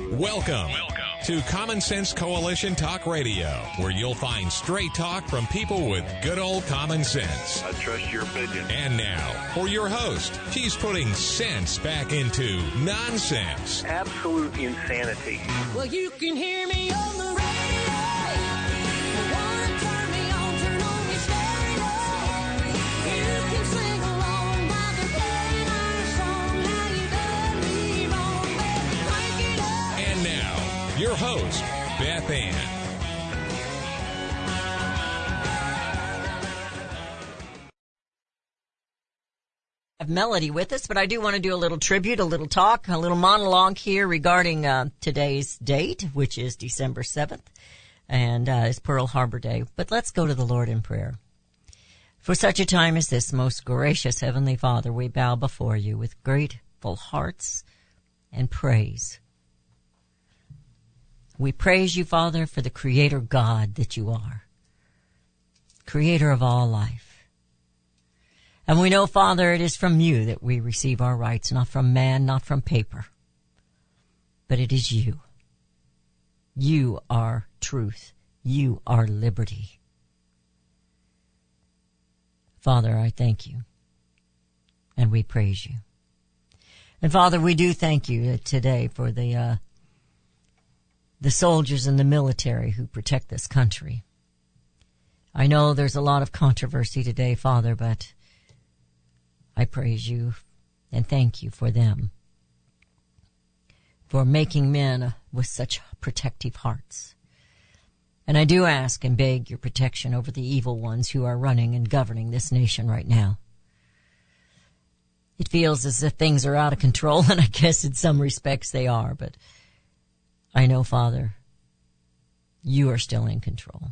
Welcome to Common Sense Coalition Talk Radio, where you'll find straight talk from people with good old common sense. I trust your opinion. And now, for your host, she's putting sense back into nonsense. Absolute insanity. Well, you can hear me on the radio. Your host, Beth Ann. I have Melody with us, but I do want to do a little tribute, a little talk, a little monologue here regarding today's date, which is December 7th, and it's Pearl Harbor Day. But let's go to the Lord in prayer. For such a time as this, most gracious Heavenly Father, we bow before you with grateful hearts and praise. We praise you, Father, for the Creator God that you are, Creator of all life. And we know, Father, it is from you that we receive our rights, not from man, not from paper, but it is you. You are truth. You are liberty. Father, I thank you, and we praise you. And Father, we do thank you today for the soldiers in the military who protect this country. I know there's a lot of controversy today, Father, but I praise you and thank you for them, for making men with such protective hearts. And I do ask and beg your protection over the evil ones who are running and governing this nation right now. It feels as if things are out of control, and I guess in some respects they are, but I know, Father, you are still in control.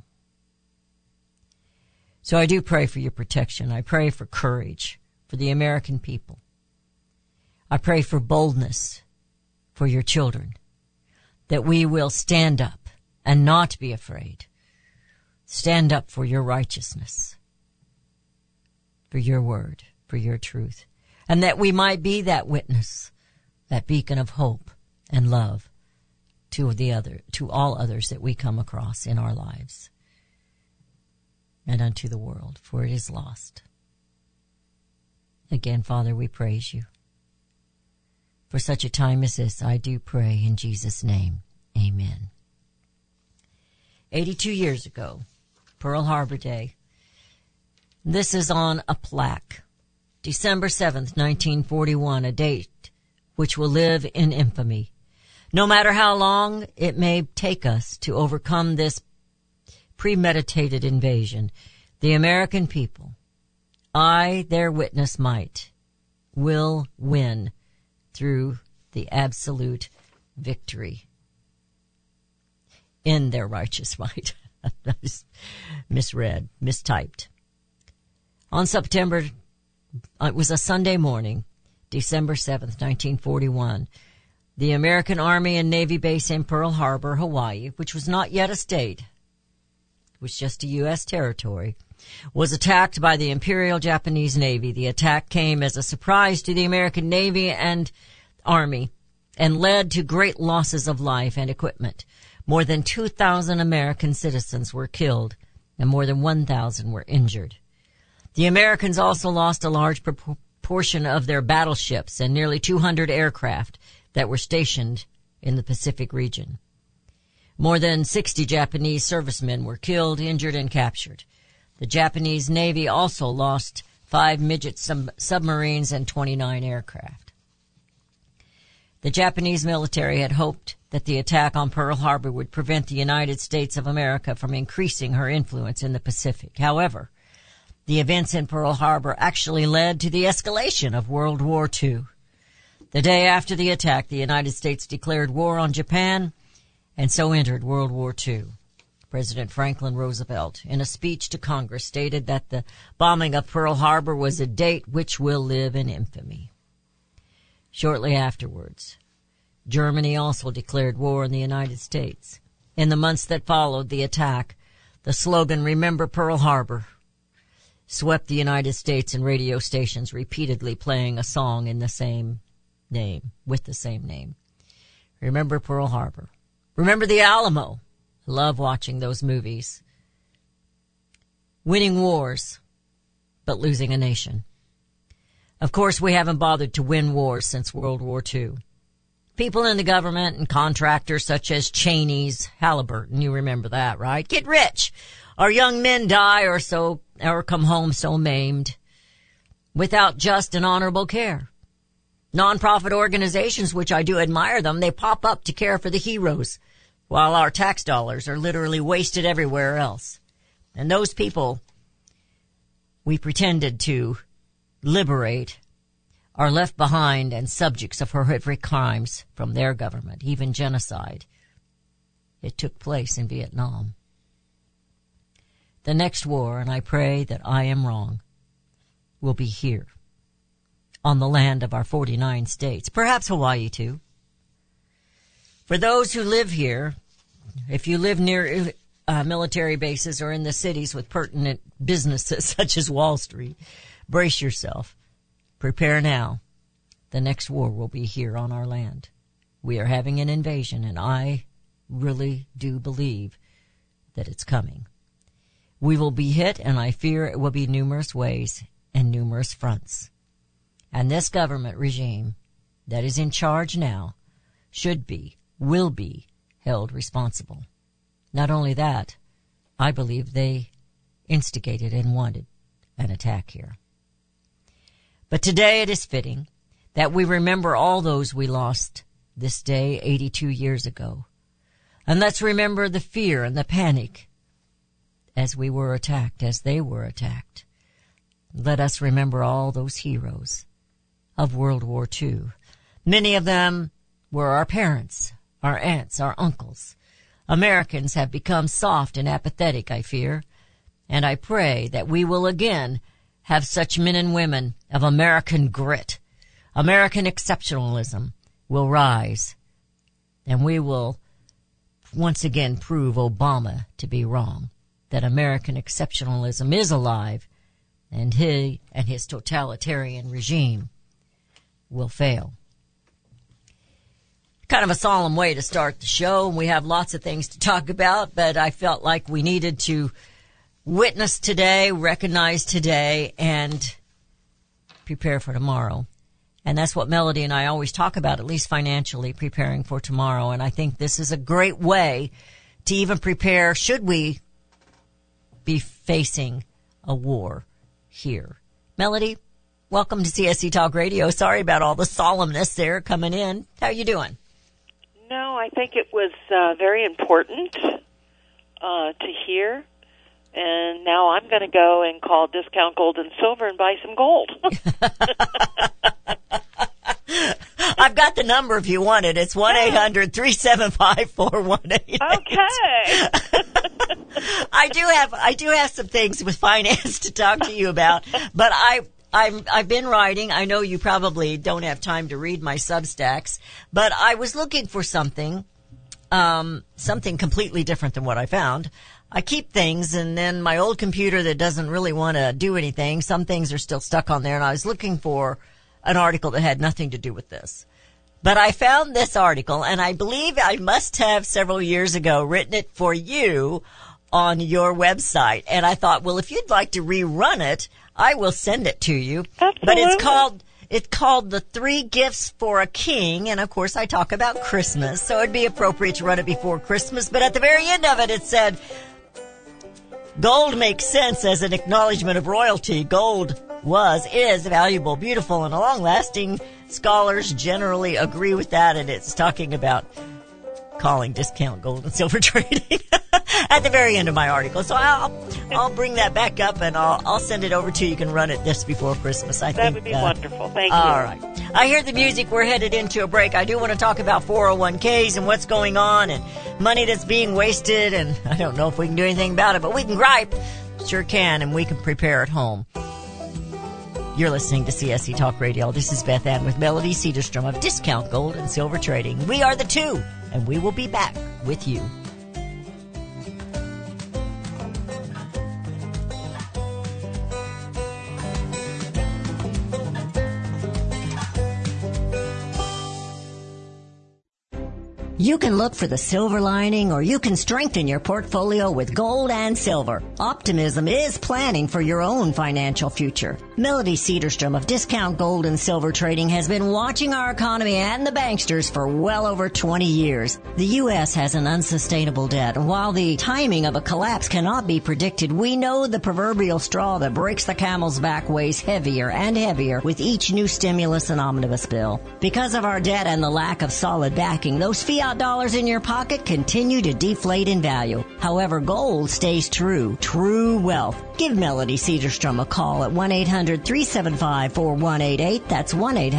So I do pray for your protection. I pray for courage for the American people. I pray for boldness for your children, that we will stand up and not be afraid. Stand up for your righteousness, for your word, for your truth, and that we might be that witness, that beacon of hope and love to all others that we come across in our lives, and unto the world, for it is lost. Again, Father, we praise you. For such a time as this, I do pray in Jesus' name. Amen. 82 years ago, Pearl Harbor Day. This is on a plaque. December 7th, 1941, a date which will live in infamy. No matter how long it may take us to overcome this premeditated invasion, the American people, I, their witness might, will win through the absolute victory in their righteous might. Misread, mistyped. On September, it was a Sunday morning, December 7th, 1941, the American Army and Navy base in Pearl Harbor, Hawaii, which was not yet a state, it was just a U.S. territory, was attacked by the Imperial Japanese Navy. The attack came as a surprise to the American Navy and Army and led to great losses of life and equipment. More than 2,000 American citizens were killed and more than 1,000 were injured. The Americans also lost a large proportion of their battleships and nearly 200 aircraft that were stationed in the Pacific region. More than 60 Japanese servicemen were killed, injured, and captured. The Japanese Navy also lost 5 midget submarines and 29 aircraft. The Japanese military had hoped that the attack on Pearl Harbor would prevent the United States of America from increasing her influence in the Pacific. However, the events in Pearl Harbor actually led to the escalation of World War II. The day after the attack, the United States declared war on Japan and so entered World War II. President Franklin Roosevelt, in a speech to Congress, stated that the bombing of Pearl Harbor was a date which will live in infamy. Shortly afterwards, Germany also declared war on the United States. In the months that followed the attack, the slogan, "Remember Pearl Harbor," swept the United States and radio stations repeatedly playing a song in the same name, with the same name. Remember Pearl Harbor. Remember the Alamo. I love watching those movies. Winning wars, but losing a nation. Of course, we haven't bothered to win wars since World War II. People in the government and contractors such as Cheney's Halliburton, you remember that, right? Get rich. Our young men die or come home so maimed without just and honorable care. Nonprofit organizations, which I do admire them, they pop up to care for the heroes while our tax dollars are literally wasted everywhere else. And those people we pretended to liberate are left behind and subjects of horrific crimes from their government, even genocide. It took place in Vietnam. The next war, and I pray that I am wrong, will be here, on the land of our 49 states, perhaps Hawaii too. For those who live here, if you live near military bases or in the cities with pertinent businesses such as Wall Street, brace yourself. Prepare now. The next war will be here on our land. We are having an invasion, and I really do believe that it's coming. We will be hit, and I fear it will be numerous ways and numerous fronts. And this government regime that is in charge now will be held responsible. Not only that, I believe they instigated and wanted an attack here. But today it is fitting that we remember all those we lost this day 82 years ago. And let's remember the fear and the panic as we were attacked, as they were attacked. Let us remember all those heroes of World War II. Many of them were our parents, our aunts, our uncles. Americans have become soft and apathetic, I fear, and I pray that we will again have such men and women of American grit. American exceptionalism will rise, and we will once again prove Obama to be wrong, that American exceptionalism is alive, and he and his totalitarian regime will fail. Kind of a solemn way to start the show. We have lots of things to talk about, but I felt like we needed to witness today, recognize today, and prepare for tomorrow. And that's what Melody and I always talk about, at least financially, preparing for tomorrow. And I think this is a great way to even prepare should we be facing a war here. Melody, welcome to CSC Talk Radio. Sorry about all the solemnness there coming in. How are you doing? No, I think it was very important to hear. And now I'm going to go and call Discount Gold and Silver and buy some gold. I've got the number if you want it. It's 1-800-375-4188. Okay. I do have some things with finance to talk to you about, but I've been writing. I know you probably don't have time to read my Substacks, but I was looking for something completely different than what I found. I keep things, and then my old computer that doesn't really want to do anything, some things are still stuck on there, and I was looking for an article that had nothing to do with this. But I found this article, and I believe I must have several years ago written it for you on your website. And I thought, well, if you'd like to rerun it, I will send it to you. Absolutely. But it's called The 3 Gifts for a King, and of course I talk about Christmas, so it'd be appropriate to run it before Christmas. But at the very end of it, it said, gold makes sense as an acknowledgement of royalty. Gold is valuable, beautiful, and long-lasting. Scholars generally agree with that, and it's talking about calling discount gold and silver trading at the very end of my article. So I'll bring that back up, and I'll send it over to you. You can run it just before Christmas. I think that would be wonderful. Thank you. All right. I hear the music. We're headed into a break. I do want to talk about 401ks and what's going on and money that's being wasted, and I don't know if we can do anything about it, but we can gripe. Sure can, and we can prepare at home. You're listening to CSC Talk Radio. This is Beth Ann with Melody Cedarstrom of Discount Gold and Silver Trading. We are the two, and we will be back with you. You can look for the silver lining, or you can strengthen your portfolio with gold and silver. Optimism is planning for your own financial future. Melody Cedarstrom of Discount Gold and Silver Trading has been watching our economy and the banksters for well over 20 years. The U.S. has an unsustainable debt, and while the timing of a collapse cannot be predicted, we know the proverbial straw that breaks the camel's back weighs heavier and heavier with each new stimulus and omnibus bill. Because of our debt and the lack of solid backing, those fiat dollars in your pocket continue to deflate in value. However, gold stays true wealth. Give Melody Cedarstrom a call at 1-800-375-4188. That's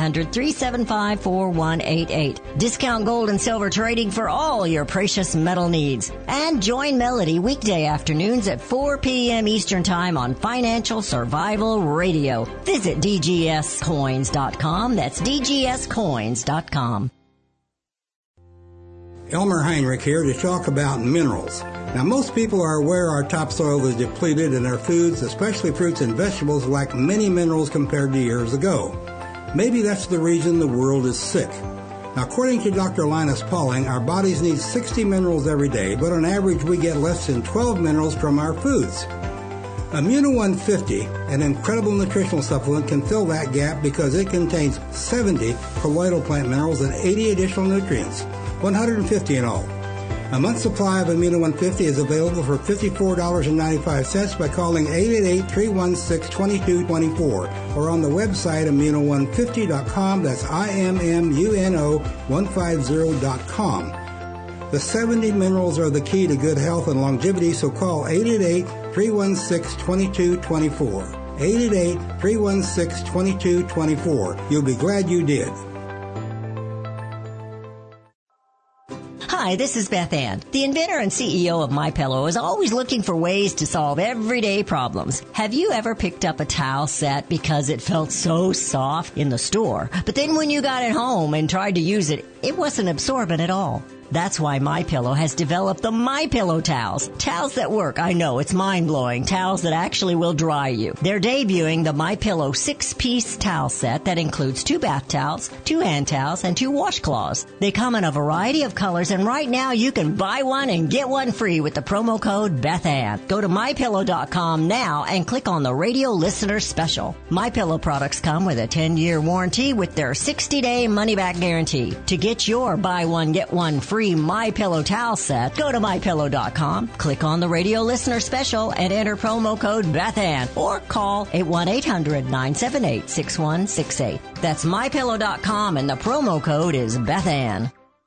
1-800-375-4188. Discount Gold and Silver Trading for all your precious metal needs. And join Melody weekday afternoons at 4 p.m. Eastern Time on Financial Survival Radio. Visit DGScoins.com. That's DGScoins.com. Elmer Heinrich here to talk about minerals. Now, most people are aware our topsoil is depleted and our foods, especially fruits and vegetables, lack many minerals compared to years ago. Maybe that's the reason the world is sick. Now, according to Dr. Linus Pauling, our bodies need 60 minerals every day, but on average we get less than 12 minerals from our foods. Immuno 150, an incredible nutritional supplement, can fill that gap because it contains 70 colloidal plant minerals and 80 additional nutrients. 150 in all. A month's supply of Immuno 150 is available for $54.95 by calling 888-316-2224 or on the website immuno150.com. That's IMMUNO150.com. The 70 minerals are the key to good health and longevity, so call 888-316-2224. 888-316-2224. You'll be glad you did. Hi, this is Beth Ann. The inventor and CEO of MyPillow is always looking for ways to solve everyday problems. Have you ever picked up a towel set because it felt so soft in the store, but then when you got it home and tried to use it, it wasn't absorbent at all? That's why MyPillow has developed the MyPillow towels. Towels that work. I know, it's mind-blowing. Towels that actually will dry you. They're debuting the MyPillow 6-piece towel set that includes 2 bath towels, 2 hand towels, and 2 washcloths. They come in a variety of colors, and right now you can buy one and get one free with the promo code BethAnn. Go to MyPillow.com now and click on the radio listener special. MyPillow products come with a 10-year warranty with their 60-day money-back guarantee. To get your buy one, get one free MyPillow towel set, go to MyPillow.com, click on the radio listener special, and enter promo code BethAnn, or call 1-800-978-6168. That's MyPillow.com, and the promo code is BethAnn.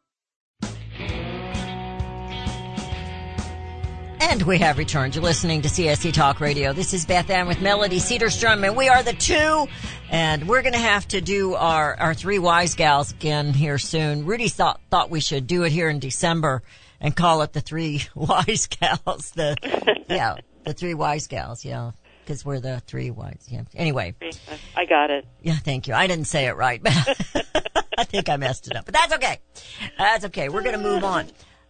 And we have returned. You're listening to CSC Talk Radio. This is Beth Ann with Melody Cedarstrom, and we are the 2. And we're going to have to do our 3 wise gals again here soon. Rudy thought we should do it here in December and call it the 3 wise gals. The 3 wise gals, yeah, because we're the 3 wise. Yeah. Anyway, I got it. Yeah, thank you. I didn't say it right, but I think I messed it up. But that's okay. That's okay. We're going to move on.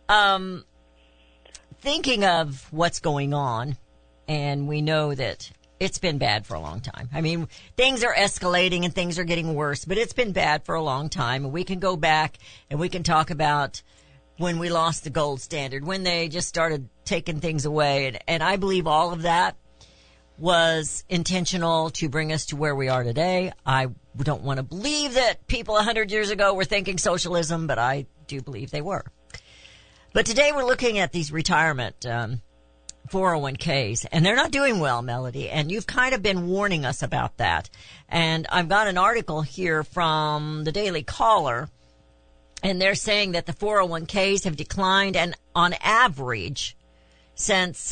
Thinking of what's going on, and we know that it's been bad for a long time. I mean, things are escalating and things are getting worse, but it's been bad for a long time. And we can go back and we can talk about when we lost the gold standard, when they just started taking things away. And I believe all of that was intentional to bring us to where we are today. I don't want to believe that people 100 years ago were thinking socialism, but I do believe they were. But today we're looking at these retirement 401ks, and they're not doing well, Melody, and you've kind of been warning us about that. And I've got an article here from the Daily Caller, and they're saying that the 401ks have declined, and on average, since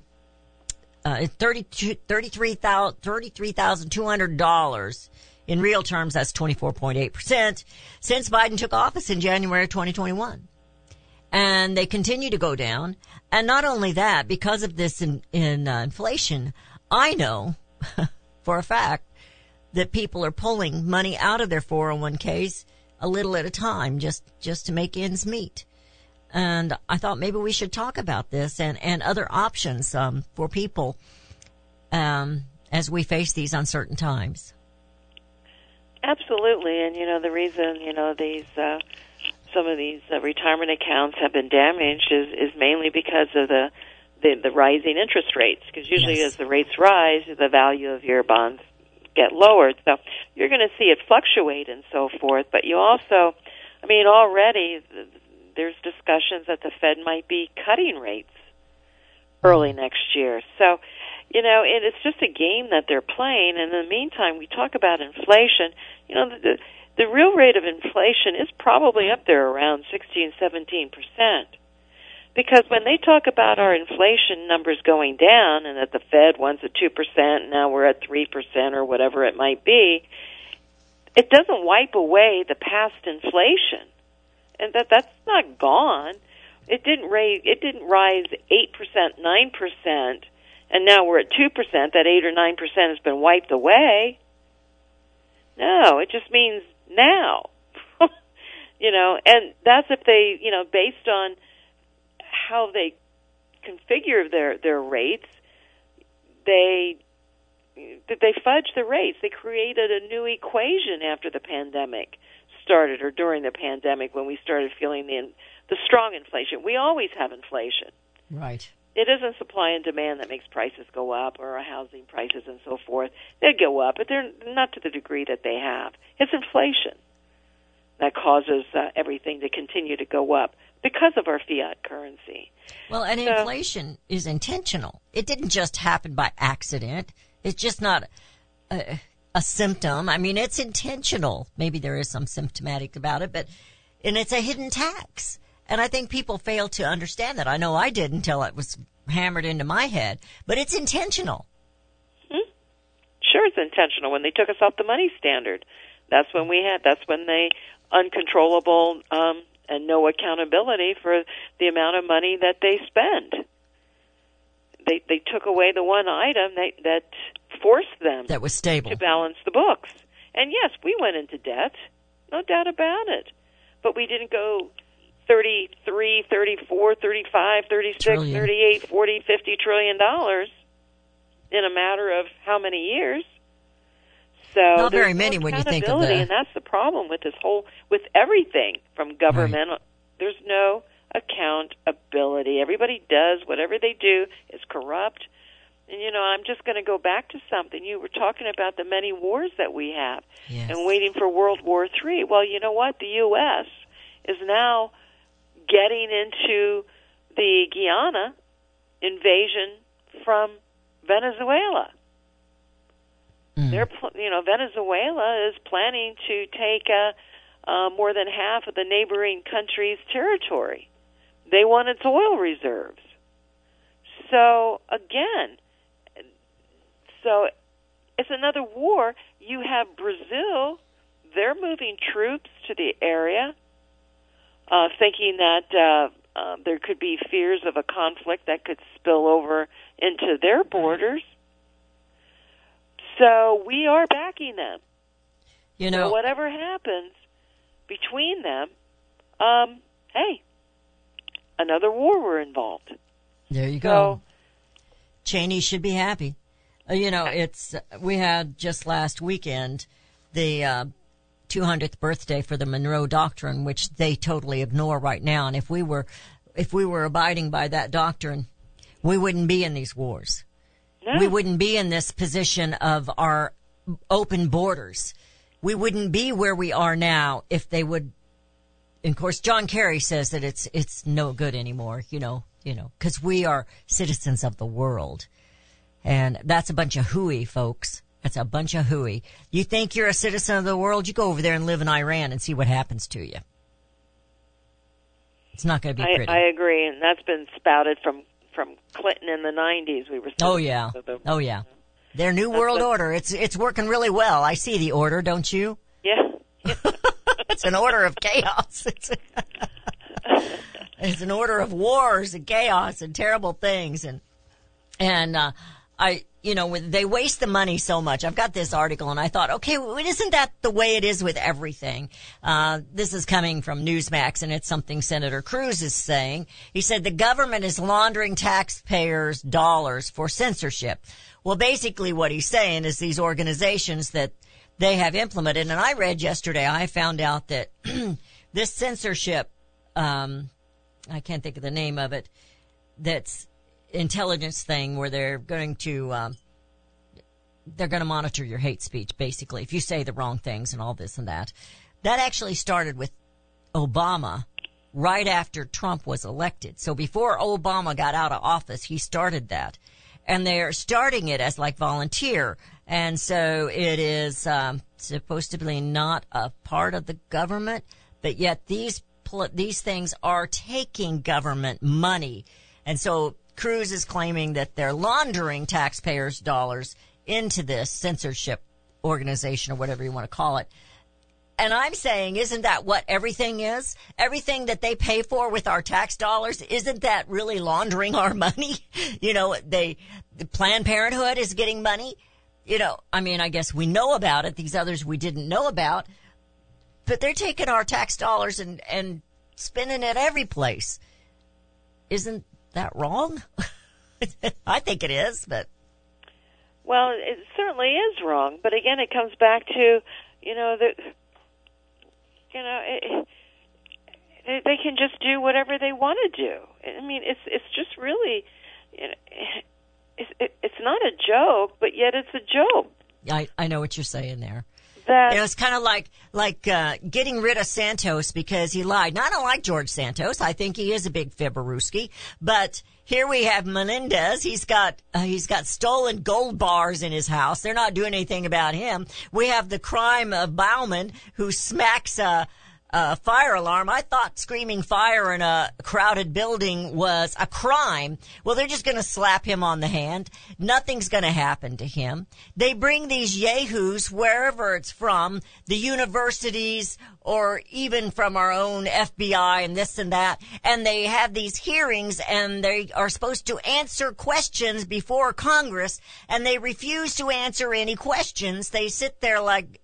$33,200 in real terms, that's 24.8%, since Biden took office in January of 2021. And they continue to go down. And not only that, because of this inflation, I know for a fact that people are pulling money out of their 401ks a little at a time just to make ends meet. And I thought maybe we should talk about this and other options for people as we face these uncertain times. Absolutely. And, the reason, these some of these retirement accounts have been damaged is mainly because of the rising interest rates, because usually as the rates rise, the value of your bonds get lowered. So you're going to see it fluctuate and so forth. But you also, I mean, already there's discussions that the Fed might be cutting rates early next year. So, you know, it's just a game that they're playing. And in the meantime, we talk about inflation. You know, the real rate of inflation is probably up there around 16, 17%. Because when they talk about our inflation numbers going down and that the Fed wants a 2%, now we're at 3% or whatever it might be, it doesn't wipe away the past inflation. And that's not gone. It didn't rise 8%, 9%, and now we're at 2%. That 8 or 9% has been wiped away. No, it just means now. You know, and that's if they, you know, based on how they configure their rates, they fudge the rates. They created a new equation after the pandemic started, or during the pandemic when we started feeling the strong inflation. We always have inflation. Right. It isn't supply and demand that makes prices go up, or housing prices and so forth. They go up, but they're not to the degree that they have. It's inflation that causes everything to continue to go up because of our fiat currency. Well, and inflation is intentional. It didn't just happen by accident. It's just not a symptom. I mean, it's intentional. Maybe there is some symptomatic about it, and it's a hidden tax. And I think people fail to understand that. I know I did until it was hammered into my head, but it's intentional. Sure, it's intentional. When they took us off the money standard, that's when they uncontrollable and no accountability for the amount of money that they spend. They took away the one item that forced them that was stable to balance the books. And yes, we went into debt, no doubt about it. But we didn't go 33, 34, 35, 36, trillion. 38, 40, 50 $trillion in a matter of how many years? So not very many when you think of that. And that's the problem with with everything from government. Right. There's no accountability. Everybody does whatever they do is corrupt. And, you know, I'm just going to go back to something. You were talking about the many wars that we have and waiting for World War III. Well, you know what? The U.S. is now getting into the Guyana invasion from Venezuela. Venezuela is planning to take more than half of the neighboring country's territory. They want its oil reserves. So, again, it's another war. You have Brazil. They're moving troops to the area, thinking that there could be fears of a conflict that could spill over into their borders. So we are backing them. You know, so whatever happens between them, hey, another war we're involved. There you go. Cheney should be happy. You know, we had just last weekend the 200th birthday for the Monroe Doctrine, which they totally ignore right now. And if we were abiding by that doctrine, we wouldn't be in these wars. No. We wouldn't be in this position of our open borders. We wouldn't be where we are now if they would. And of course, John Kerry says that it's no good anymore, you know, because we are citizens of the world. And that's a bunch of hooey, folks. That's a bunch of hooey. You think you're a citizen of the world? You go over there and live in Iran and see what happens to you. It's not going to be pretty. I agree, and that's been spouted from Clinton in the 90s. We were. Oh yeah. Their new world order. It's working really well. I see the order, don't you? Yeah. It's an order of chaos. It's an order of wars and chaos and terrible things and they waste the money so much. I've got this article and I thought, okay, well, isn't that the way it is with everything? This is coming from Newsmax and it's something Senator Cruz is saying. He said the government is laundering taxpayers' dollars for censorship. Well, basically what he's saying is these organizations that they have implemented, and I read yesterday, I found out that this censorship I can't think of the name of it, that's intelligence thing where they're going to monitor your hate speech, basically, if you say the wrong things and all this and that. That actually started with Obama right after Trump was elected. So before Obama got out of office, he started that. And they're starting it as like volunteer. And so it is supposed to be not a part of the government, but yet these things are taking government money. And so Cruz is claiming that they're laundering taxpayers' dollars into this censorship organization or whatever you want to call it. And I'm saying, isn't that what everything is? Everything that they pay for with our tax dollars, isn't that really laundering our money? You know, the Planned Parenthood is getting money. You know, I mean, I guess we know about it. These others we didn't know about. But they're taking our tax dollars and spending it every place. Isn't that wrong? I think it is, but. Well, it certainly is wrong. But again, it comes back to, they can just do whatever they want to do. I mean, it's just really, it's not a joke, but yet it's a joke. I know what you're saying there. It's kind of like getting rid of Santos because he lied. Now, I don't like George Santos. I think he is a big fibberooski. But here we have Menendez. He's got stolen gold bars in his house. They're not doing anything about him. We have the crime of Bauman, who smacks a fire alarm. I thought screaming fire in a crowded building was a crime. Well, they're just going to slap him on the hand. Nothing's going to happen to him. They bring these yahoos, wherever it's from, the universities or even from our own FBI and this and that, and they have these hearings and they are supposed to answer questions before Congress, and they refuse to answer any questions. They sit there like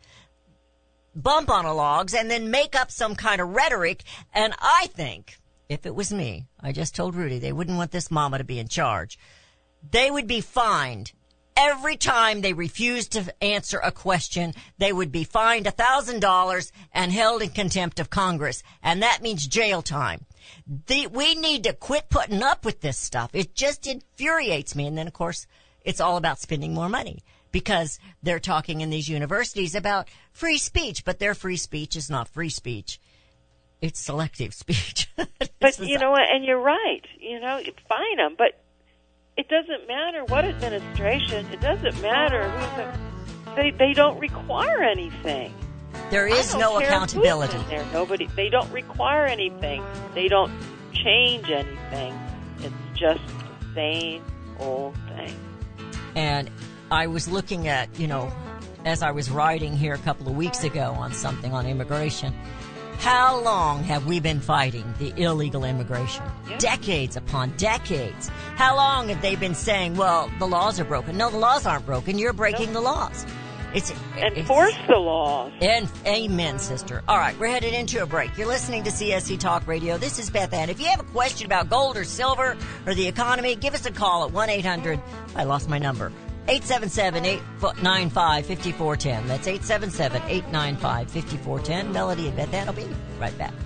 bump on a logs and then make up some kind of rhetoric. And I think if it was me, I just told Rudy, they wouldn't want this mama to be in charge. They would be fined every time they refused to answer a question. They would be fined $1,000 and held in contempt of Congress. And that means jail time. We need to quit putting up with this stuff. It just infuriates me. And then, of course, it's all about spending more money, because they're talking in these universities about free speech, but their free speech is not free speech. It's selective speech. But you know what, and you're right. Fine them, but it doesn't matter what administration. It doesn't matter who's they don't require anything. There is no accountability. They don't require anything. They don't change anything. It's just the same old thing. And I was looking at, as I was writing here a couple of weeks ago on something on immigration, how long have we been fighting the illegal immigration? Yep. Decades upon decades. How long have they been saying, well, the laws are broken? No, the laws aren't broken. You're breaking the laws. Enforce the laws. And amen, sister. All right, we're headed into a break. You're listening to CSC Talk Radio. This is Beth Ann. If you have a question about gold or silver or the economy, give us a call at 1-800. I lost my number. 877-895-5410. That's 877-895-5410. Melody and Beth Ann will be right back.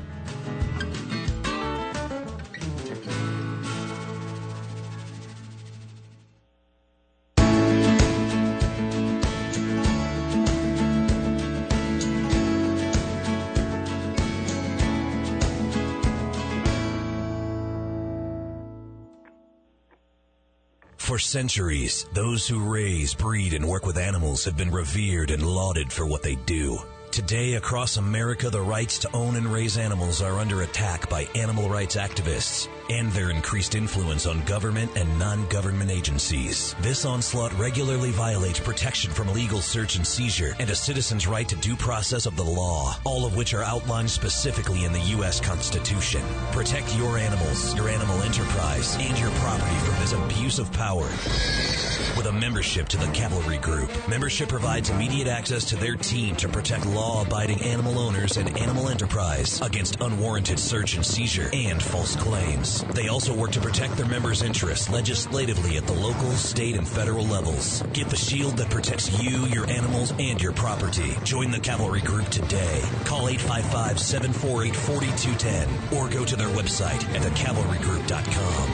For centuries, those who raise, breed, and work with animals have been revered and lauded for what they do. Today, across America, the rights to own and raise animals are under attack by animal rights activists and their increased influence on government and non-government agencies. This onslaught regularly violates protection from illegal search and seizure and a citizen's right to due process of the law, all of which are outlined specifically in the U.S. Constitution. Protect your animals, your animal enterprise, and your property from this abuse of power. With a membership to the Cavalry Group, membership provides immediate access to their team to protect law-abiding animal owners and animal enterprise against unwarranted search and seizure and false claims. governance. They also work to protect their members' interests legislatively at the local, state, and federal levels. Get the shield that protects you, your animals, and your property. Join the Cavalry Group today. Call 855-748-4210 or go to their website at thecavalrygroup.com.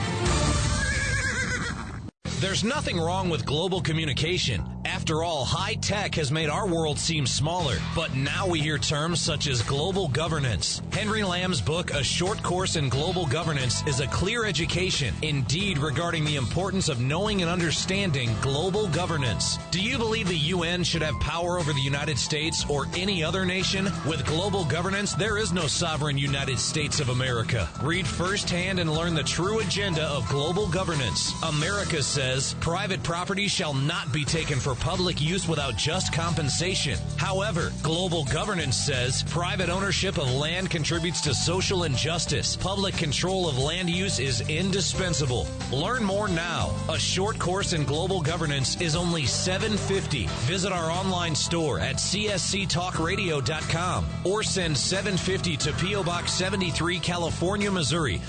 There's nothing wrong with global communication. After all, high tech has made our world seem smaller, but now we hear terms such as global governance. Henry Lamb's book, A Short Course in Global Governance, is a clear education, indeed, regarding the importance of knowing and understanding global governance. Do you believe the UN should have power over the United States or any other nation? With global governance, there is no sovereign United States of America. Read firsthand and learn the true agenda of global governance. America says private property shall not be taken for public use without just compensation. However, global governance says private ownership of land contributes to social injustice. Public control of land use is indispensable. Learn more now. A Short Course in Global Governance is only $7.50. Visit our online store at csctalkradio.com or send $7.50 to P.O. Box 73, California, Missouri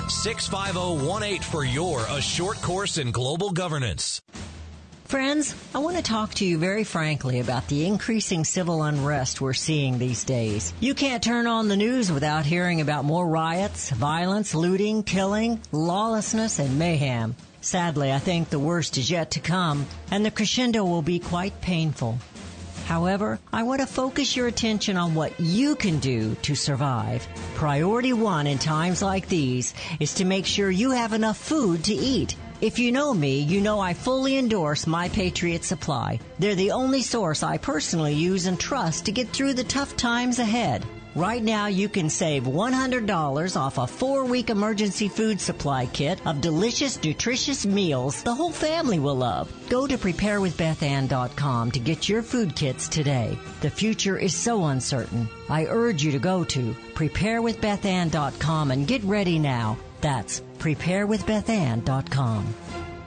65018 for your A Short Course in Global Governance. Friends, I want to talk to you very frankly about the increasing civil unrest we're seeing these days. You can't turn on the news without hearing about more riots, violence, looting, killing, lawlessness, and mayhem. Sadly, I think the worst is yet to come, and the crescendo will be quite painful. However, I want to focus your attention on what you can do to survive. Priority one in times like these is to make sure you have enough food to eat. If you know me, you know I fully endorse My Patriot Supply. They're the only source I personally use and trust to get through the tough times ahead. Right now, you can save $100 off a 4-week emergency food supply kit of delicious, nutritious meals the whole family will love. Go to preparewithbethann.com to get your food kits today. The future is so uncertain. I urge you to go to preparewithbethann.com and get ready now. That's preparewithbethann.com.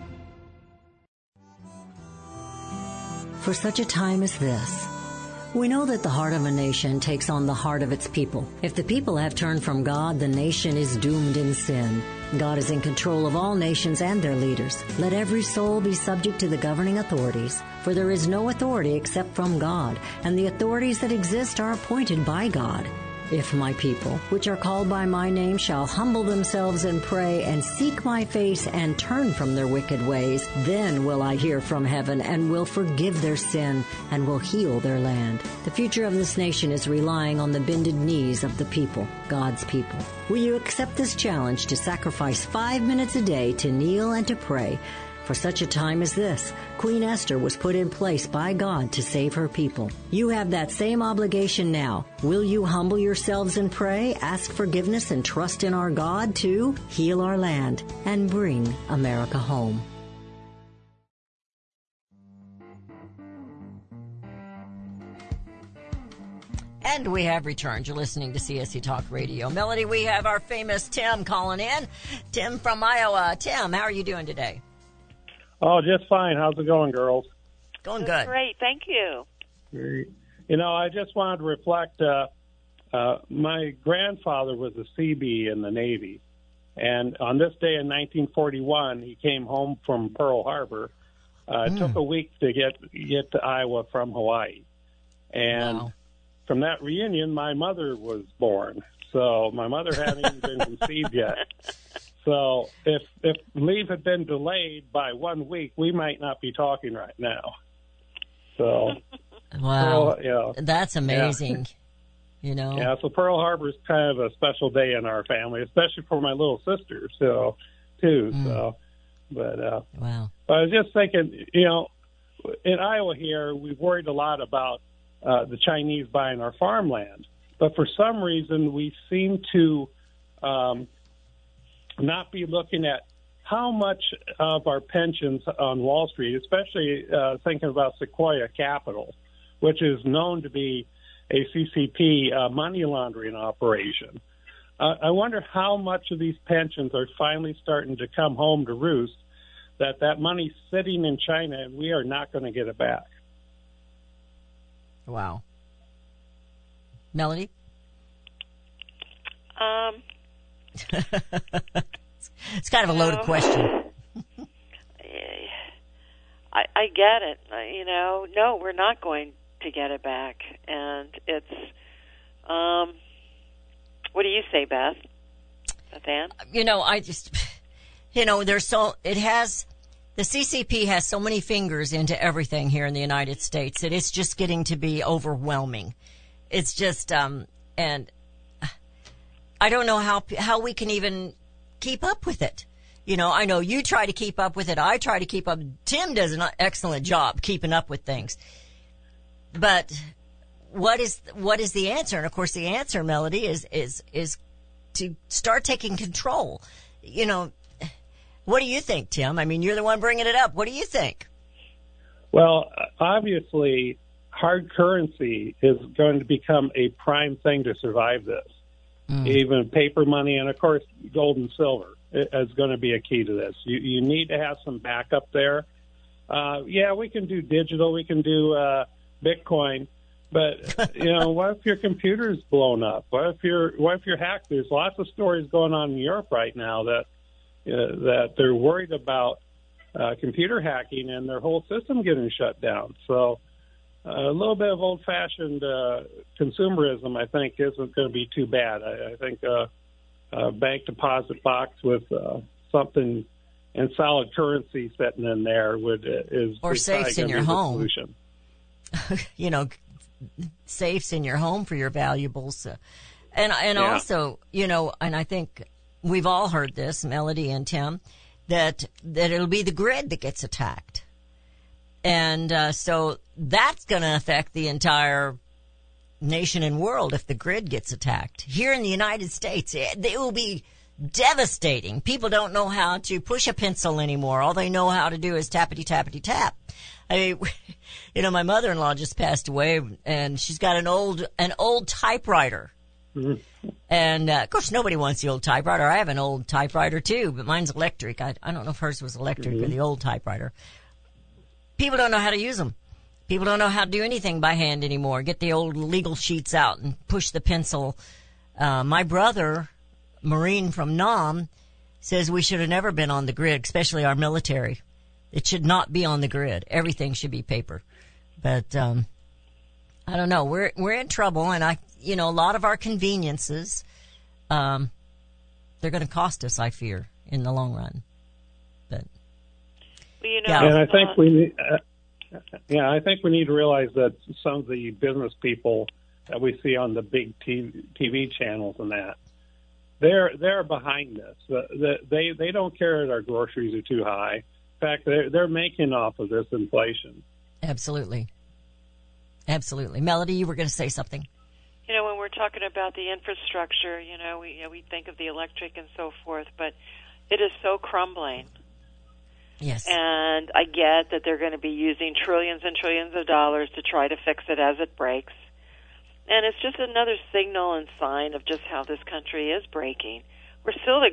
For such a time as this, we know that the heart of a nation takes on the heart of its people. If the people have turned from God, the nation is doomed in sin. God is in control of all nations and their leaders. Let every soul be subject to the governing authorities, for there is no authority except from God, and the authorities that exist are appointed by God. If my people, which are called by my name, shall humble themselves and pray and seek my face and turn from their wicked ways, then will I hear from heaven and will forgive their sin and will heal their land. The future of this nation is relying on the bended knees of the people, God's people. Will you accept this challenge to sacrifice 5 minutes a day to kneel and to pray? For such a time as this, Queen Esther was put in place by God to save her people. You have that same obligation now. Will you humble yourselves and pray, ask forgiveness, and trust in our God to heal our land and bring America home? And we have returned. You're listening to CSC Talk Radio. Melody, we have our famous Tim calling in. Tim from Iowa. Tim, how are you doing today? Oh, just fine. How's it going, girls? Going good. Great, thank you. Great. You know, I just wanted to reflect, my grandfather was a Seabee in the Navy, and on this day in 1941, he came home from Pearl Harbor. It took a week to get to Iowa from Hawaii. And from that reunion, my mother was born. So my mother hadn't even been conceived yet. So if leave had been delayed by 1 week, we might not be talking right now. So, wow, that's amazing. Yeah. You know, so Pearl Harbor is kind of a special day in our family, especially for my little sister. So, too. So, but wow. But I was just thinking, you know, in Iowa here, we've worried a lot about the Chinese buying our farmland, but for some reason we seem to not be looking at how much of our pensions on Wall Street, especially thinking about Sequoia Capital, which is known to be a CCP money laundering operation. I wonder how much of these pensions are finally starting to come home to roost, that money's sitting in China and we are not going to get it back. Wow. Melody? It's kind of a loaded question. I get it. No, we're not going to get it back. And it's, what do you say, Beth? Ann? The CCP has so many fingers into everything here in the United States that it's just getting to be overwhelming. It's just, and I don't know how we can even keep up with it. I know you try to keep up with it. I try to keep up. Tim does an excellent job keeping up with things. But what is the answer? And of course the answer, Melody, is to start taking control. What do you think, Tim? I mean, you're the one bringing it up. What do you think? Well, obviously, hard currency is going to become a prime thing to survive this. Even paper money and, of course, gold and silver is going to be a key to this. You need to have some backup there. We can do digital. We can do Bitcoin. But, what if your computer's blown up? What if you're hacked? There's lots of stories going on in Europe right now that they're worried about computer hacking and their whole system getting shut down. So a little bit of old-fashioned consumerism, I think, isn't going to be too bad. I think a bank deposit box with something in solid currency sitting in there or safes in your home. Safes in your home for your valuables, and also, and I think we've all heard this, Melody and Tim, that it'll be the grid that gets attacked. And so that's going to affect the entire nation and world if the grid gets attacked. Here in the United States, it will be devastating. People don't know how to push a pencil anymore. All they know how to do is tappity, tappity, tap. I mean, my mother-in-law just passed away, and she's got an old typewriter. Mm-hmm. And, of course, nobody wants the old typewriter. I have an old typewriter, too, but mine's electric. I don't know if hers was electric or the old typewriter. People don't know how to use them. People don't know how to do anything by hand anymore. Get the old legal sheets out and push the pencil. My brother, Marine from Nam, says we should have never been on the grid, especially our military. It should not be on the grid. Everything should be paper. But I don't know. We're in trouble, and a lot of our conveniences, they're going to cost us, I fear, in the long run. But and I think we need to realize that some of the business people that we see on the big TV channels and that they're behind this. They don't care that our groceries are too high. In fact, they're making off of this inflation. Absolutely. Melody, you were going to say something. When we're talking about the infrastructure, we think of the electric and so forth, but it is so crumbling. Yes. And I get that they're going to be using trillions and trillions of dollars to try to fix it as it breaks. And it's just another signal and sign of just how this country is breaking. We're still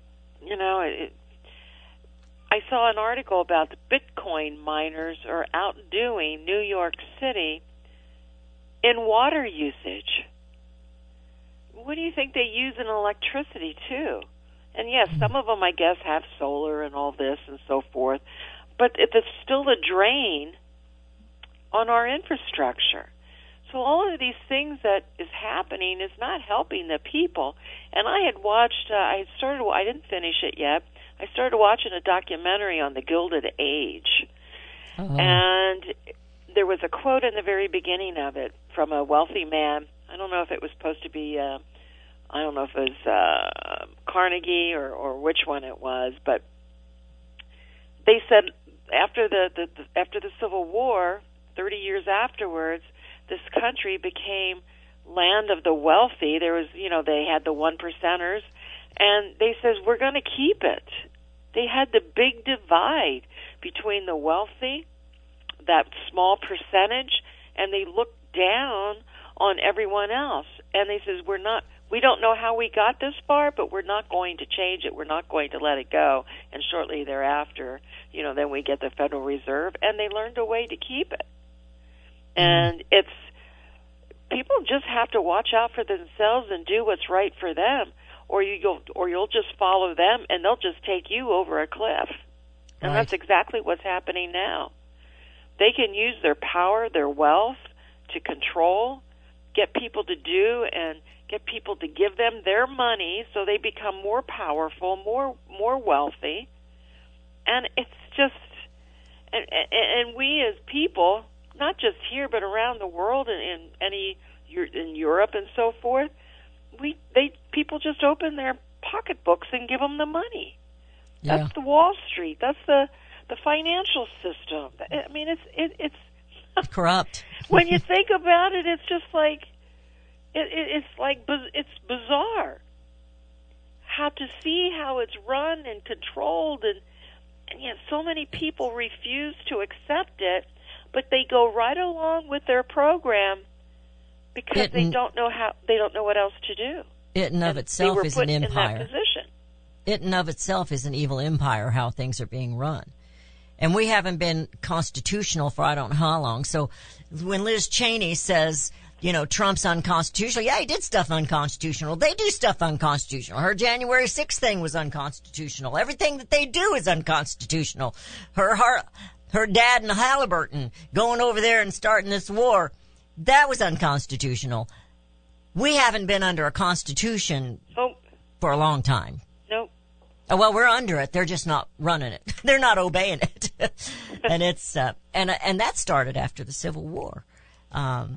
I saw an article about the Bitcoin miners are outdoing New York City in water usage. What do you think they use in electricity, too? And yes, some of them, I guess, have solar and all this and so forth, but it's still a drain on our infrastructure. So all of these things that is happening is not helping the people. And I had watched, I didn't finish it yet, I started watching a documentary on the Gilded Age. Uh-huh. And there was a quote in the very beginning of it from a wealthy man. I don't know if it was supposed to be, I don't know if it was Carnegie or which one it was, but they said after the Civil War, 30 years afterwards, this country became land of the wealthy. There was, they had the 1%ers, and they says we're going to keep it. They had the big divide between the wealthy, that small percentage, and they looked down on everyone else. And they says we don't know how we got this far, but we're not going to change it. We're not going to let it go. And shortly thereafter, then we get the Federal Reserve, and they learned a way to keep it. And people just have to watch out for themselves and do what's right for them, or you'll just follow them, and they'll just take you over a cliff. And Right. that's exactly what's happening now. They can use their power, their wealth, to control, get people to do, and get people to give them their money so they become more powerful, more wealthy. And it's just, and we as people, not just here but around the world and in Europe and so forth, people just open their pocketbooks and give them the money. Yeah. That's the Wall Street. That's the financial system. I mean, it's corrupt. When you think about it, it's just like it's bizarre how to see how it's run and controlled, and yet so many people refuse to accept it, but they go right along with their program because they don't know what else to do. It in of itself is an empire. In that position. It in of itself is an evil empire, how things are being run. And we haven't been constitutional for I don't know how long. So when Liz Cheney says, Trump's unconstitutional, yeah, he did stuff unconstitutional. They do stuff unconstitutional. Her January 6th thing was unconstitutional. Everything that they do is unconstitutional. Her dad and Halliburton going over there and starting this war, that was unconstitutional. We haven't been under a constitution for a long time. Nope. Well, we're under it. They're just not running it. They're not obeying it. And it's, and that started after the Civil War. So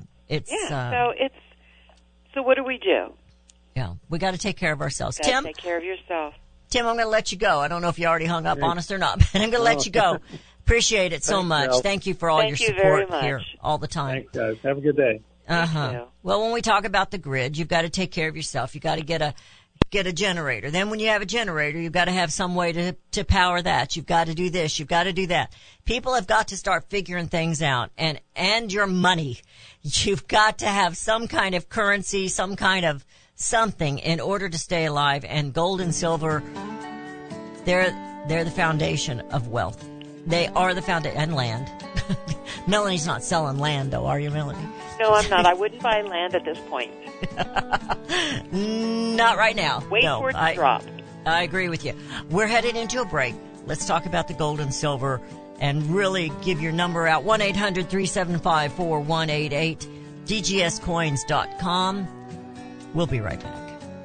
what do we do? Yeah, we got to take care of ourselves. Tim, take care of yourself. Tim, I'm going to let you go. I don't know if you already hung up on us or not, but I'm going to let you go. Appreciate it so much. Thank you for all your support here all the time. Thanks, guys. Have a good day. Well, when we talk about the grid, you've got to take care of yourself. You've got to get a generator. Then when you have a generator, you've got to have some way to power that. You've got to do this. You've got to do that. People have got to start figuring things out. And your money. You've got to have some kind of currency, some kind of something in order to stay alive. And gold and silver, they're the foundation of wealth. They are the foundation. And land. Melanie's not selling land, though, are you, Melanie? No, I'm not. I wouldn't buy land at this point. Not right now. Wait for it to drop. I agree with you. We're headed into a break. Let's talk about the gold and silver and really give your number out. 1-800-375-4188. DGScoins.com. We'll be right back.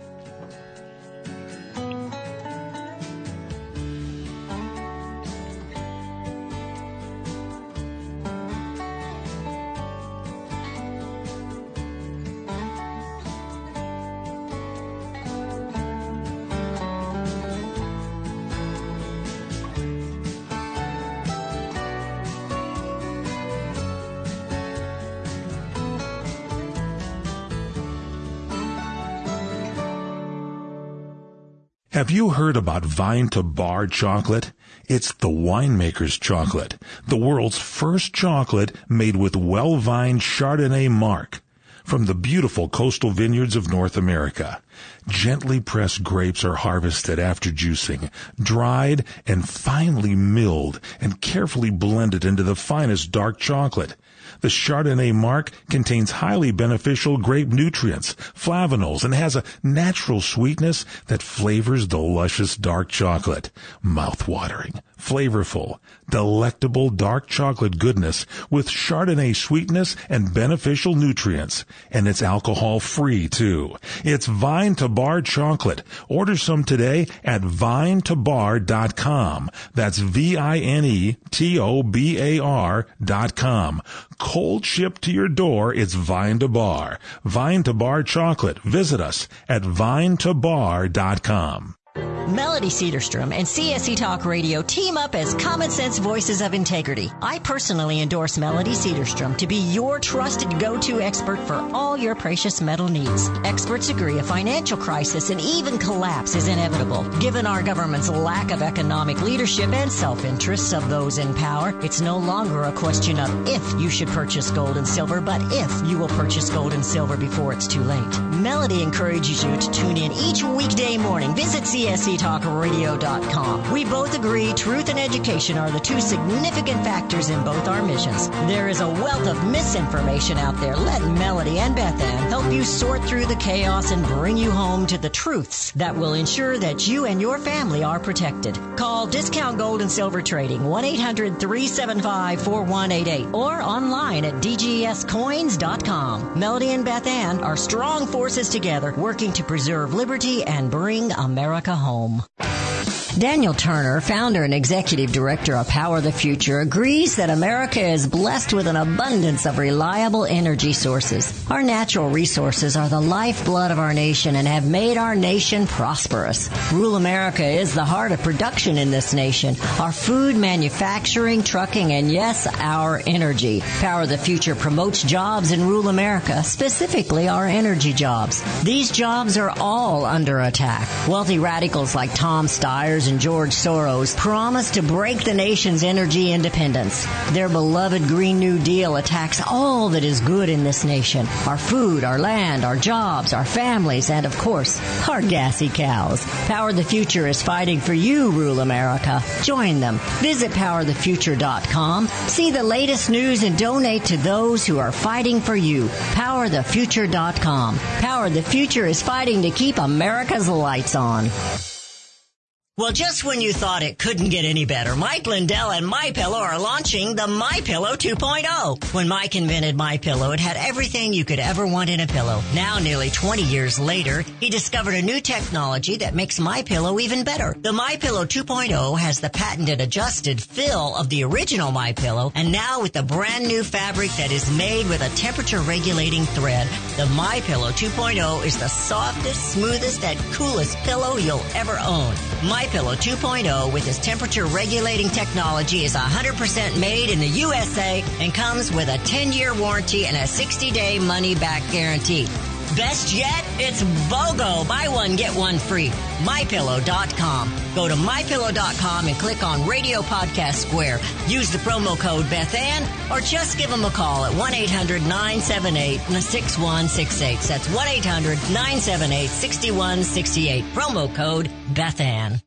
Have you heard about Vine to Bar chocolate? It's the winemaker's chocolate, the world's first chocolate made with well-vined Chardonnay marc from the beautiful coastal vineyards of North America. Gently pressed grapes are harvested after juicing, dried and finely milled and carefully blended into the finest dark chocolate. The Chardonnay marc contains highly beneficial grape nutrients, flavanols, and has a natural sweetness that flavors the luscious dark chocolate. Mouth-watering, flavorful, delectable dark chocolate goodness with Chardonnay sweetness and beneficial nutrients. And it's alcohol-free, too. It's Vine to Bar chocolate. Order some today at vinetobar.com. That's VINETOBAR.com. Cold shipped to your door, it's Vine to Bar. Vine to Bar chocolate. Visit us at vinetobar.com. Melody Cedarstrom and CSC Talk Radio team up as Common Sense Voices of Integrity. I personally endorse Melody Cedarstrom to be your trusted go-to expert for all your precious metal needs. Experts agree a financial crisis and even collapse is inevitable. Given our government's lack of economic leadership and self-interests of those in power, it's no longer a question of if you should purchase gold and silver, but if you will purchase gold and silver before it's too late. Melody encourages you to tune in each weekday morning. Visit CSETalkRadio.com. We both agree truth and education are the two significant factors in both our missions. There is a wealth of misinformation out there. Let Melody and Beth Ann help you sort through the chaos and bring you home to the truths that will ensure that you and your family are protected. Call Discount Gold and Silver Trading 1-800-375-4188 or online at dgscoins.com. Melody and Beth Ann are strong forces together working to preserve liberty and bring America home. Daniel Turner, founder and executive director of Power the Future, agrees that America is blessed with an abundance of reliable energy sources. Our natural resources are the lifeblood of our nation and have made our nation prosperous. Rural America is the heart of production in this nation. Our food, manufacturing, trucking, and yes, our energy. Power the Future promotes jobs in rural America, specifically our energy jobs. These jobs are all under attack. Wealthy radicals like Tom Stiers and George Soros promise to break the nation's energy independence. Their beloved Green New Deal attacks all that is good in this nation. Our food, our land, our jobs, our families, and of course, our gassy cows. Power the Future is fighting for you, rural America. Join them. Visit PowerTheFuture.com. See the latest news and donate to those who are fighting for you. PowerTheFuture.com. Power the Future is fighting to keep America's lights on. Well, just when you thought it couldn't get any better, Mike Lindell and MyPillow are launching the MyPillow 2.0. When Mike invented MyPillow, it had everything you could ever want in a pillow. Now, nearly 20 years later, he discovered a new technology that makes MyPillow even better. The MyPillow 2.0 has the patented adjusted fill of the original MyPillow, and now with the brand new fabric that is made with a temperature-regulating thread, the MyPillow 2.0 is the softest, smoothest, and coolest pillow you'll ever own. MyPillow 2.0 with its temperature-regulating technology is 100% made in the USA and comes with a 10-year warranty and a 60-day money-back guarantee. Best yet, it's BOGO. Buy one, get one free. MyPillow.com. Go to MyPillow.com and click on Radio Podcast Square. Use the promo code BethAnn or just give them a call at 1-800-978-6168. That's 1-800-978-6168. Promo code BethAnn.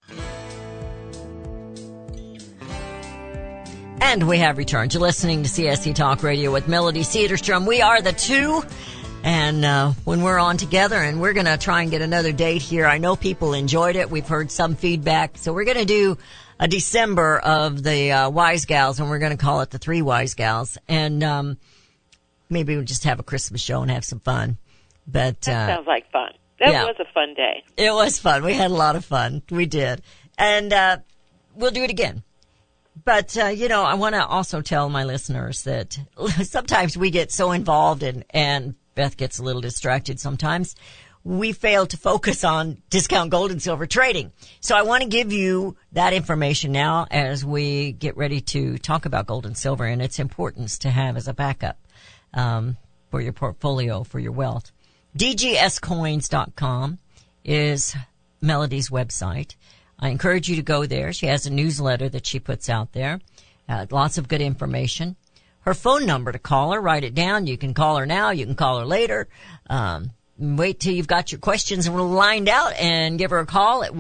And we have returned. You're listening to CSC Talk Radio with Melody Cedarstrom. We are the two. And when we're on together, and we're going to try and get another date here. I know people enjoyed it. We've heard some feedback. So we're going to do a December of the Wise Gals, and we're going to call it the Three Wise Gals. And maybe we'll just have a Christmas show and have some fun. But that sounds like fun. That was a fun day. It was fun. We had a lot of fun. We did. And we'll do it again. But, I want to also tell my listeners that sometimes we get so involved and Beth gets a little distracted sometimes. We fail to focus on discount gold and silver trading. So I want to give you that information now as we get ready to talk about gold and silver and its importance to have as a backup for your portfolio, for your wealth. DGScoins.com is Melody's website. I encourage you to go there. She has a newsletter that she puts out there. Lots of good information. Her phone number to call her, write it down. You can call her now. You can call her later. Wait till you've got your questions lined out and give her a call at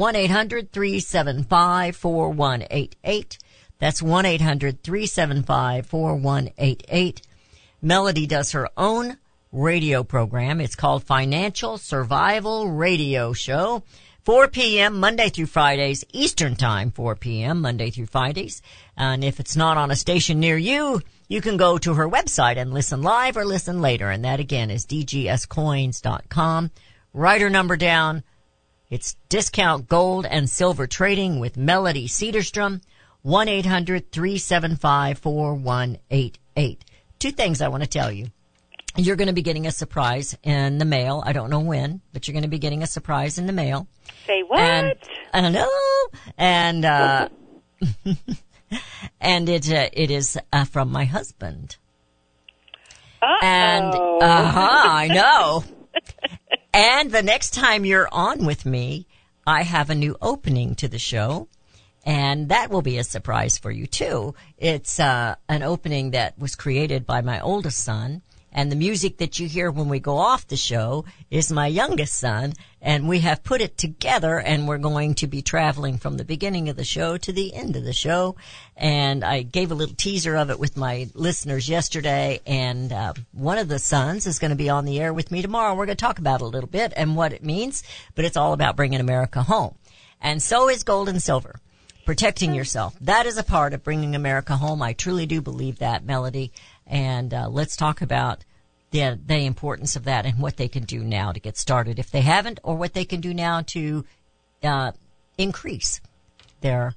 1-800-375-4188. That's 1-800-375-4188. Melody does her own radio program. It's called Financial Survival Radio Show. 4 p.m. Monday through Fridays, Eastern Time, 4 p.m. Monday through Fridays. And if it's not on a station near you, you can go to her website and listen live or listen later. And that again is dgscoins.com. Write her number down. It's Discount Gold and Silver Trading with Melody Cedarstrom. 1-800-375-4188. Two things I want to tell you. You're going to be getting a surprise in the mail. I don't know when, but you're going to be getting a surprise in the mail. Say what? And, I don't know. And, and it is from my husband. Uh-oh. And, I know. And the next time you're on with me, I have a new opening to the show. And that will be a surprise for you too. It's, an opening that was created by my oldest son. And the music that you hear when we go off the show is my youngest son, and we have put it together, and we're going to be traveling from the beginning of the show to the end of the show. And I gave a little teaser of it with my listeners yesterday, and one of the sons is going to be on the air with me tomorrow. We're going to talk about it a little bit and what it means, but it's all about bringing America home. And so is gold and silver. Protecting yourself. That is a part of bringing America home. I truly do believe that, Melody. And let's talk about the importance of that and what they can do now to get started if they haven't, or what they can do now to increase their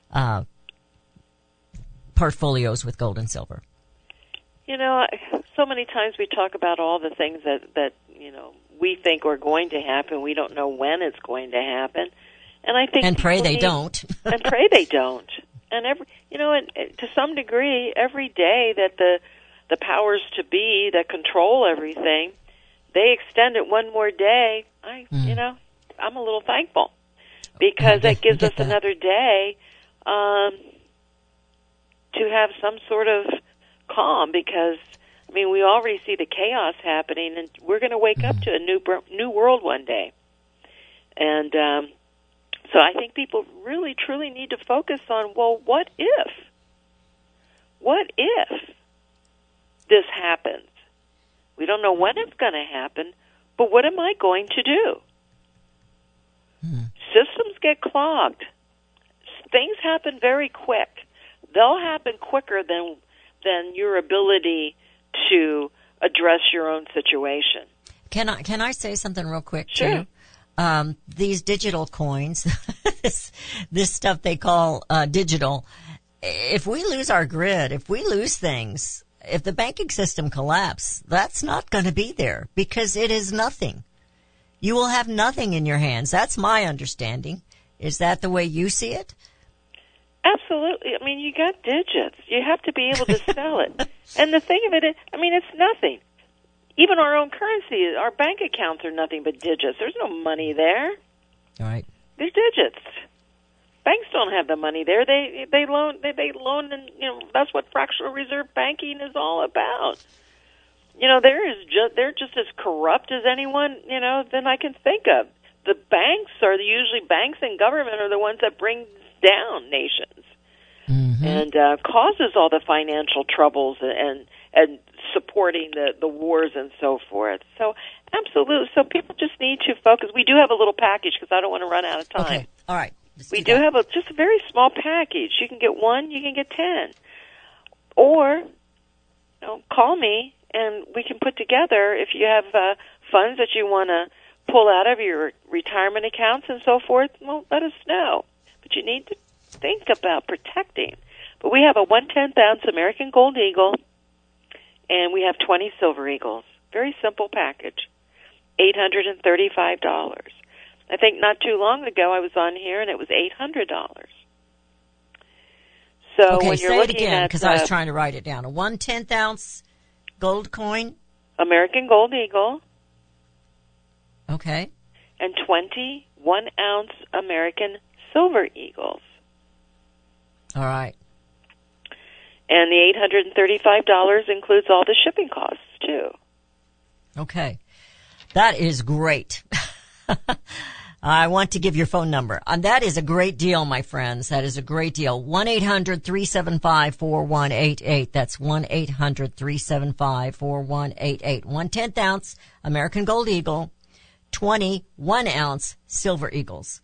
portfolios with gold and silver. You know, so many times we talk about all the things that we think are going to happen. We don't know when it's going to happen. And I think pray they don't. And pray they don't. And to some degree, every day that the powers to be that control everything, they extend it one more day. I'm a little thankful, because that gives us another day to have some sort of calm. Because we already see the chaos happening, and we're going to wake up to a new world one day. And so I think people really, truly need to focus on, well, what if? What if this happens? We don't know when it's going to happen, but what am I going to do? Systems get clogged. Things happen very quick. They'll happen quicker than your ability to address your own situation. Can I say something real quick, Sure. too? These digital coins, this stuff they call digital, if we lose our grid, if we lose things, if the banking system collapses, that's not going to be there, because it is nothing. You will have nothing in your hands. That's my understanding. Is that the way you see it? Absolutely. You got digits. You have to be able to sell it. And the thing of it is, it's nothing. Even our own currency, our bank accounts are nothing but digits. There's no money there. All right. They're digits. Banks don't have the money there. They loan, and that's what fractional reserve banking is all about. They're just as corrupt as anyone than I can think of. The banks usually banks and government are the ones that bring down nations and causes all the financial troubles and supporting the wars and so forth. So, absolutely. So people just need to focus. We do have a little package, because I don't want to run out of time. Okay. All right. We do have just a very small package. You can get 1, you can get 10. Or call me, and we can put together, if you have funds that you want to pull out of your retirement accounts and so forth, well, let us know. But you need to think about protecting. But we have a 1/10 ounce American Gold Eagle, and we have 20 Silver Eagles. Very simple package. $835. I think not too long ago I was on here and it was $800. So okay, when you're say looking it again, at because I was trying to write it down. A 1/10 ounce gold coin, American Gold Eagle. Okay. And 20 1-ounce American Silver Eagles. All right. And the $835 includes all the shipping costs, too. Okay. That is great. I want to give your phone number. And that is a great deal, my friends. That is a great deal. 1-800-375-4188. That's 1-800-375-4188. 1/10 ounce American Gold Eagle, 20 1-ounce Silver Eagles.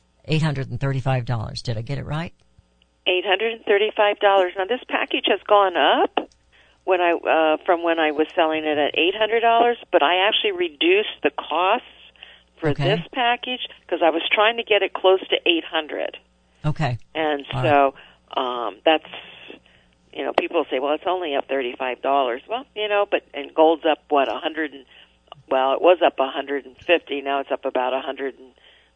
$835. Did I get it right? $835. Now this package has gone up from when I was selling it at $800, but I actually reduced the costs for this package because I was trying to get it close to $800. Okay. And so that's, people say, well, it's only up $35. Well, and gold's up what, it was up 150. Now it's up about 120,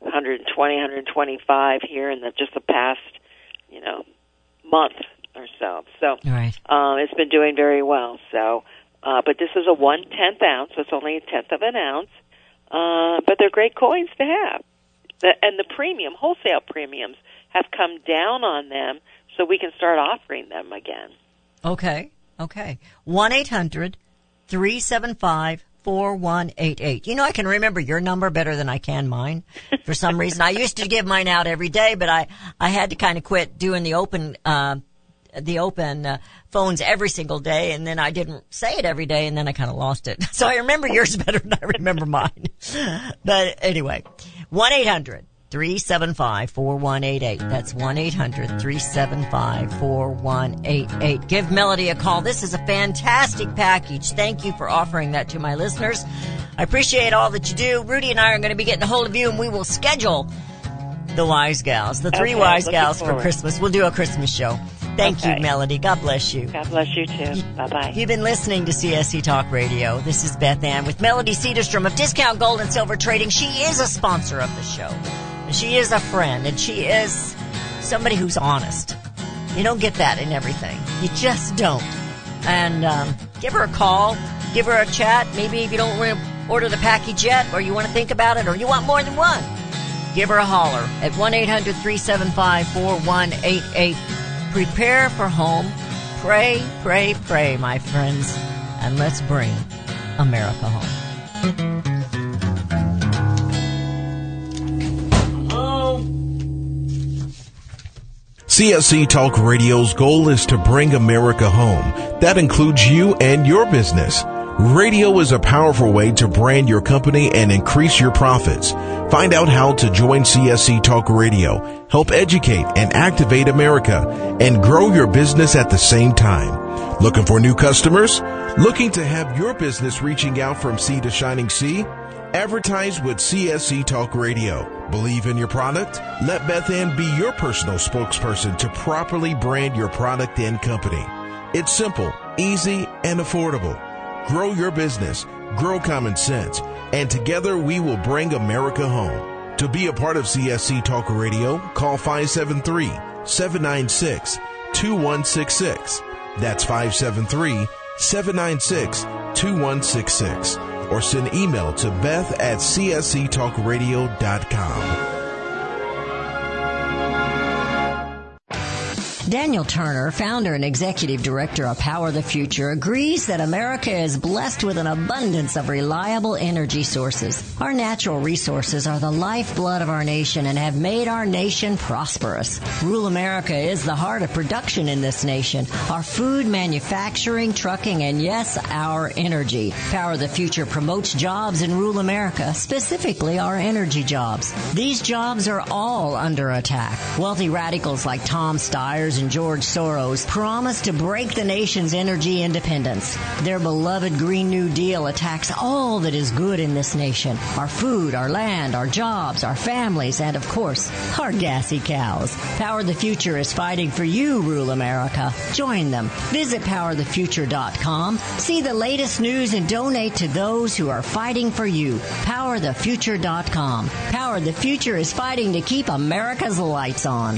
125 here in just the past month or so. So it's been doing very well. So, but this is a 1/10 ounce, so it's only a tenth of an ounce. But they're great coins to have. And the wholesale premiums have come down on them, so we can start offering them again. Okay. 1-800-375-4188. 1-800-375-4188. You know, I can remember your number better than I can mine for some reason. I used to give mine out every day, but I had to kind of quit doing the open phones every single day, and then I didn't say it every day, and then I kind of lost it. So I remember yours better than I remember mine. But anyway, 1-800-375-4188. That's 1-800-375-4188. Give Melody a call. This is a fantastic package. Thank you for offering that to my listeners. I appreciate all that you do. Rudy and I are going to be getting a hold of you, and we will schedule the Wise Gals, the three Wise Gals for Christmas. We'll do a Christmas show. Thank you, Melody. God bless you. God bless you, too. Bye-bye. You've been listening to CSC Talk Radio. This is Beth Ann with Melody Cedarstrom of Discount Gold and Silver Trading. She is a sponsor of the show. And she is a friend. And she is somebody who's honest. You don't get that in everything. You just don't. And give her a call. Give her a chat. Maybe if you don't want to order the package yet, or you want to think about it, or you want more than one, give her a holler at 1-800-375-4188. Prepare for home. Pray, pray, pray, my friends. And let's bring America home. CSC Talk Radio's goal is to bring America home. That includes you and your business. Radio is a powerful way to brand your company and increase your profits. Find out how to join CSC Talk Radio, help educate and activate America, and grow your business at the same time. Looking for new customers? Looking to have your business reaching out from sea to shining sea? Advertise with CSC Talk Radio. Believe in your product? Let Beth Ann be your personal spokesperson to properly brand your product and company. It's simple, easy, and affordable. Grow your business, grow common sense, and together we will bring America home. To be a part of CSC Talk Radio, call 573-796-2166. That's 573-796-2166. Or send email to beth@csctalkradio.com. Daniel Turner, founder and executive director of Power the Future, agrees that America is blessed with an abundance of reliable energy sources. Our natural resources are the lifeblood of our nation and have made our nation prosperous. Rural America is the heart of production in this nation. Our food, manufacturing, trucking, and yes, our energy. Power the Future promotes jobs in rural America, specifically our energy jobs. These jobs are all under attack. Wealthy radicals like Tom Stiers and George Soros promise to break the nation's energy independence. Their beloved Green New Deal attacks all that is good in this nation. Our food, our land, our jobs, our families, and of course, our gassy cows. Power the Future is fighting for you, rural America. Join them. Visit PowerTheFuture.com. See the latest news and donate to those who are fighting for you. PowerTheFuture.com. Power the Future is fighting to keep America's lights on.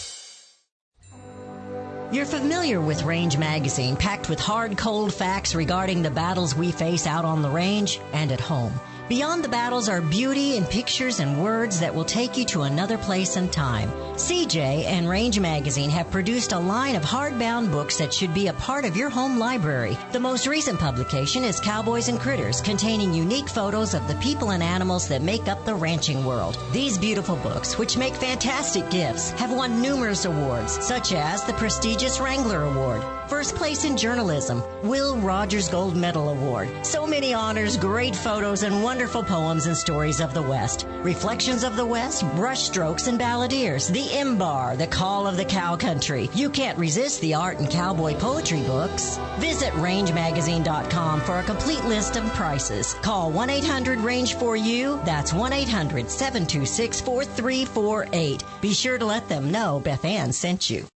You're familiar with Range Magazine, packed with hard, cold facts regarding the battles we face out on the range and at home. Beyond the battles are beauty and pictures and words that will take you to another place and time. CJ and Range Magazine have produced a line of hardbound books that should be a part of your home library. The most recent publication is Cowboys and Critters, containing unique photos of the people and animals that make up the ranching world. These beautiful books, which make fantastic gifts, have won numerous awards, such as the prestigious Wrangler Award, First Place in Journalism, Will Rogers Gold Medal Award. So many honors, great photos, and wonderful poems and stories of the West. Reflections of the West, Brushstrokes and Balladeers, The Imbar, The Call of the Cow Country. You can't resist the art and cowboy poetry books. Visit rangemagazine.com for a complete list of prices. Call 1-800-RANGE-4U. That's 1-800-726-4348. Be sure to let them know Beth Ann sent you.